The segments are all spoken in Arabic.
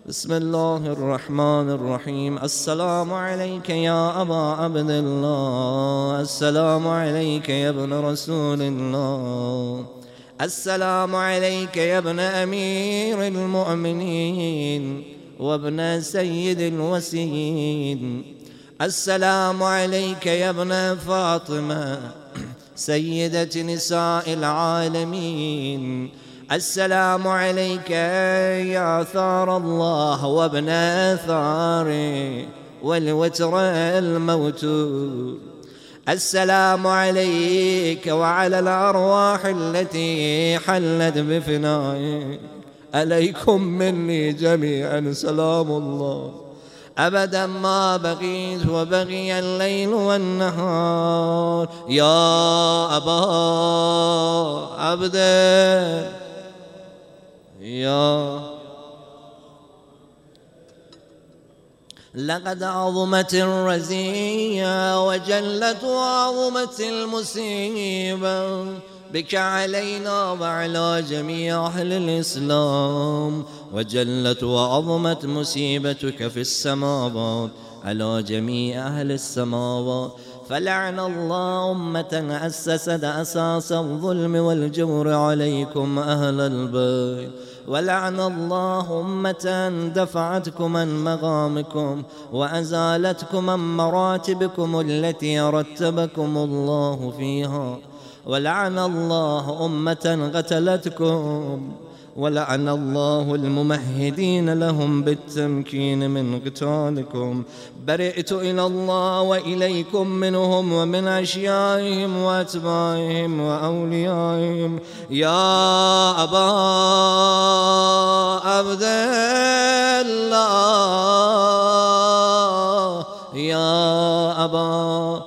بسم الله الرحمن الرحيم. السلام عليك يا أبا عبد الله، السلام عليك يا ابن رسول الله، السلام عليك يا ابن أمير المؤمنين وابن سيد الوسيد، السلام عليك يا ابن فاطمة سيدة نساء العالمين، السلام عليك يا ثار الله وابن ثاره والوتر الموتور، السلام عليك وعلى الأرواح التي حلت بفنائك، عليكم مني جميعا سلام الله أبدا ما بقيت وبقي الليل والنهار. يا أبا عبد يا لقد عظمت الرزية وجلت وعظمت المصيبة بك علينا وعلى جميع أهل الإسلام، وجلت وعظمت مصيبتك في السماوات على جميع أهل السماوات، فلعن الله أمة أسست أساس الظلم والجور عليكم أهل البيت، ولعن الله أمة دفعتكم عن مقامكم وأزالتكم عن مراتبكم التي رتبكم الله فيها، ولعن الله أمة قتلتكم، ولعن الله الممهدين لهم بالتمكين من قتالكم. برئت إلى الله وإليكم منهم ومن أشيائهم وأتباعهم وأوليائهم. يا أبا عبد الله، يا أبا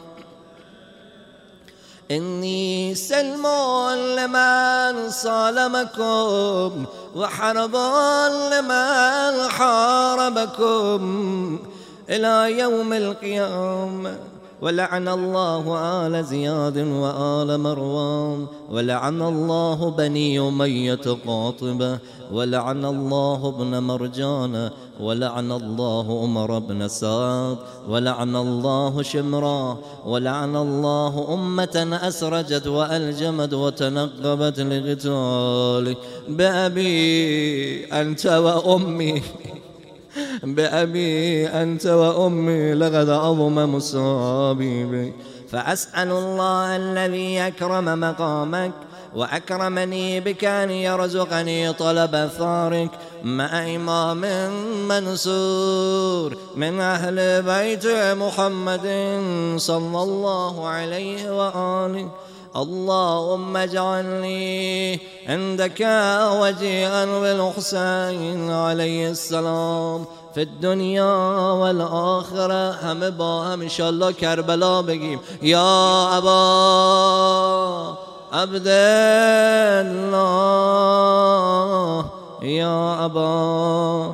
إني سلم لمن صالمكم وحرب لمن حاربكم إلى يوم القيامة، ولعن الله آل زياد وآل مروان، ولعن الله بني أمية قاطبة، ولعن الله ابن مرجان، ولعن الله عمر بن سعد، ولعن الله شمرا، ولعن الله أمة أسرجت وألجمت وتنقبت لقتالك. بأبي أنت وأمي، بأبي أنت وأمي لقد عظم مصابي بي، فأسأل الله الذي أكرم مقامك وأكرمني بك أن يرزقني طلب ثارك مع إمام منصور من أهل بيت محمد صلى الله عليه وآله. اللهم اجعلني عندك وجيئا بالحسين عليه السلام في الدنيا والآخرة. هم باهم إن شاء الله كربلاء بگیم. يا أبا عبد الله، يا أبا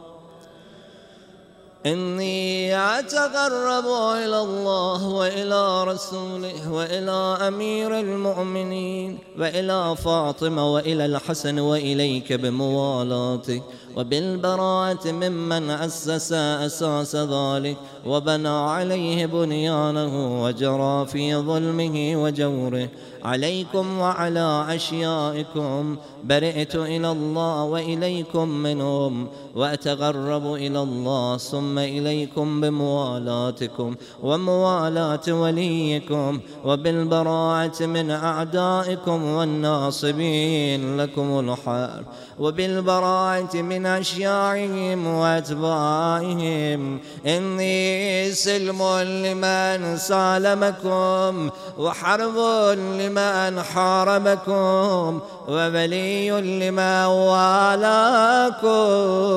إني أتقرب إلى الله وإلى رسوله وإلى أمير المؤمنين وإلى فاطمة وإلى الحسن وإليك بموالاتك وبالبراءة ممن أسس أساس ذلك وبنى عليه بنيانه وجرى في ظلمه وجوره، عليكم وعلى أشيائكم. برئت إلى الله وإليكم منهم وأتقرب إلى الله ثم إليكم بموالاتكم وموالاة وليكم وبالبراءة من أعدائكم والناصبين لكم الحرب وبالبراءة من أشياعهم وأتباعهم. إني سلم لمن سالمكم وحرب لمن حاربكم وولي لمن والاكم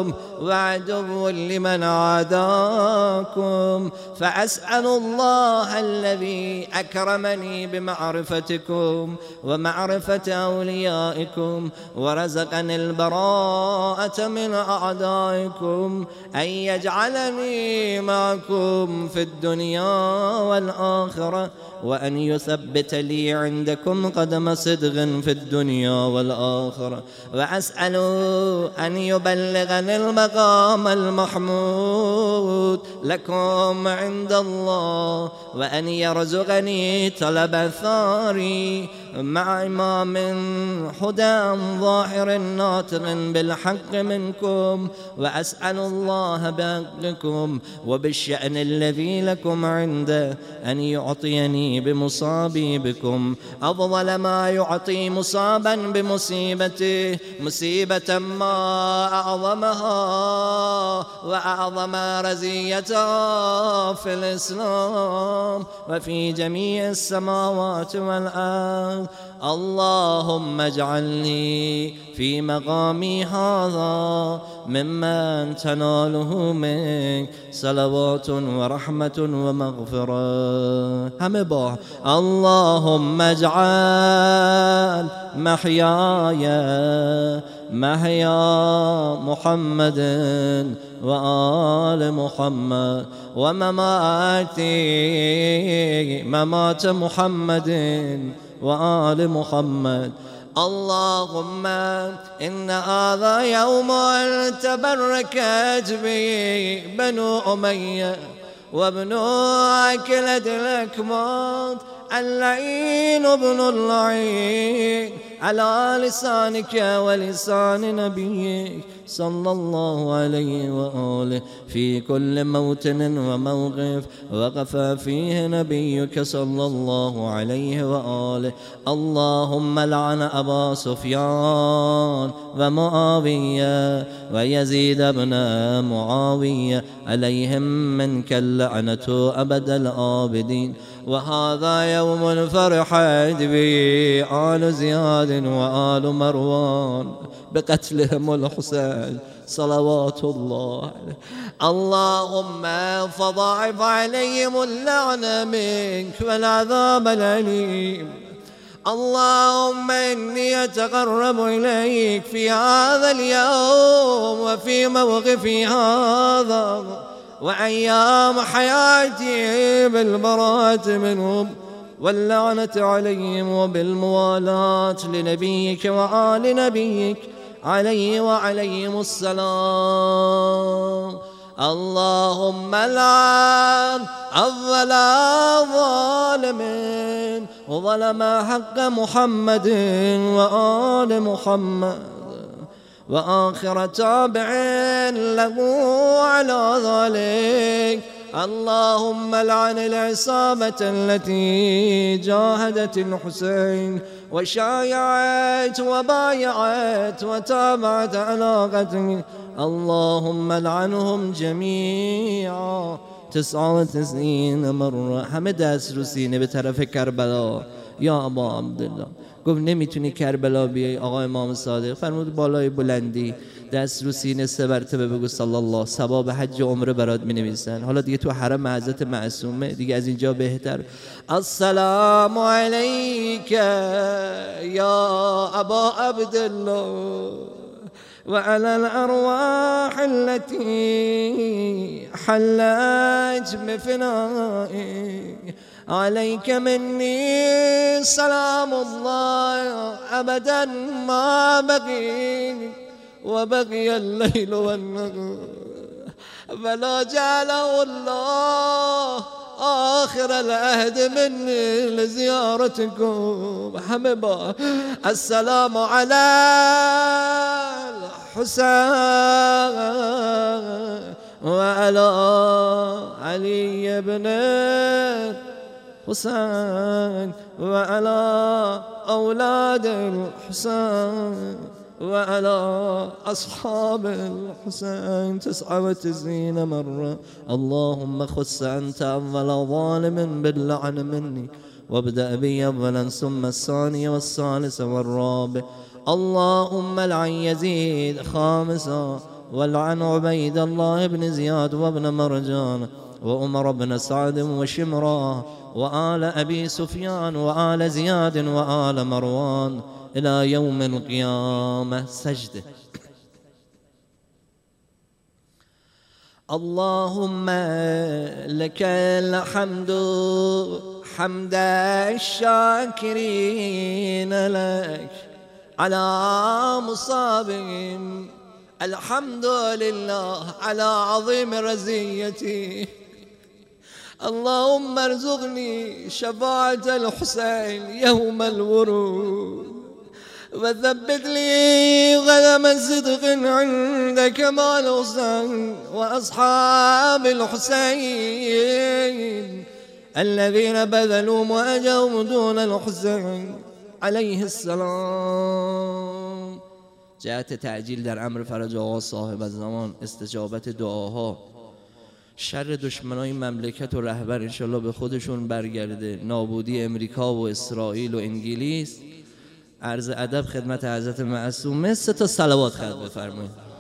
وعدو لمن عاداكم، فأسأل الله الذي أكرمني بمعرفتكم ومعرفة أوليائكم ورزقني البراءة من أعدائكم أن يجعلني معكم في الدنيا والآخرة، وأن يثبت لي عندكم قدم صدق في الدنيا والآخرة، وأسأل أن يبلغني المقام المحمود لكم عند الله، وأن يرزقني طلب الثاري مع إمام هدى ظاهر ناطق بالحق منكم، وأسأل الله بحقكم وبالشأن الذي لكم عنده أن يعطيني بمصابي بكم أفضل ما يعطي مصابا بمصيبته، مصيبة ما أعظمها وأعظم رزيتها في الإسلام وفي جميع السماوات والأرض. اللهم اجعلني في مقامي هذا ممن تناله منك صلوات ورحمة ومغفرة. همه با اللهم اجعل محياي محيا محمد وآل محمد، ومماتي ممات محمد وآل محمد. اللهم إن هذا يوم تبركت به بنو أمية وابن أكلة الأكمات اللعين ابن اللعين على لسانك ولسان نبيك صلى الله عليه وآله في كل موطن وموقف وقف فيه نبيك صلى الله عليه وآله. اللهم لعن أبا سفيان ومعاوية ويزيد بن معاوية عليهم منك اللعنة أبد الآبدين. وهذا يوم فرحت به آل زياد وآل مروان بقتلهم الحسين صلوات الله عليه. اللهم فضاعف عليهم اللعنة منك والعذاب الأليم. اللهم إني أتقرب إليك في هذا اليوم وفي موقفي هذا وأيام حياتي بالبراءة منهم واللعنة عليهم وبالموالاة لنبيك وآل نبيك عليه وعليهم السلام. اللهم لعن أول ظالم وظلم حق محمد وآل محمد وآخر تابع له على ذلك. اللهم لعن العصابة التي جاهدت الحسين وشايعت وبايعت وتابعت على قتله. اللهم لعنهم جميعا 99 مرة. همه دست رو سینه به طرف کربلا. یا ابا عبدالله گفت نمیتونی کربلا بیای آقا امام صادق. فرمود بالای بلندی دست رو سینه 3 مرتبه بگو صلی الله، ثواب حج و عمره برات مینویسن. حالا دیگه تو حرم حضرت معصومه دیگه از اینجا بهتر. السلام علیک یا ابا عبدالله وعلى الأرواح التي حلت بفنائي عليك مني سلام الله أبدا ما بقي وبقي الليل والنهار، فلا جعله الله آخر العهد مني لزيارتكم. حمبا السلام على الحسين وعلى علي بن الحسين وعلى أولاد الحسين وعلى أصحاب الحسين 99 مرة. اللهم خص أنت أول ظالم باللعن مني وابدأ بي أولا ثم الثاني والثالث والرابع. اللهم لعن يزيد خامسا ولعن عبيد الله بن زياد وابن مرجان وعمر بن سعد وشمرا وآل أبي سفيان وآل زياد وآل مروان إلى يوم القيامة. سجده. اللهم لك الحمد حمد الشاكرين لك على مصابهم، الحمد لله على عظيم رزيتي. اللهم ارزقني شفاعة الحسين يوم الورود، وثبت لي قدم صدق عندك مع الحسين وأصحاب الحسين الذين بذلوا وأجروا دون الحسين عليه السلام. جهت تعجیل در امر فرج آقا صاحب الزمان، استجابت دعاها، شر دشمنای مملکت و رهبر انشالله به خودشون برگرده، نابودی امریکا و اسرائیل و انگلیس. عرض ادب خدمت حضرت معصومه 3 تا صلوات خلق بفرمایید.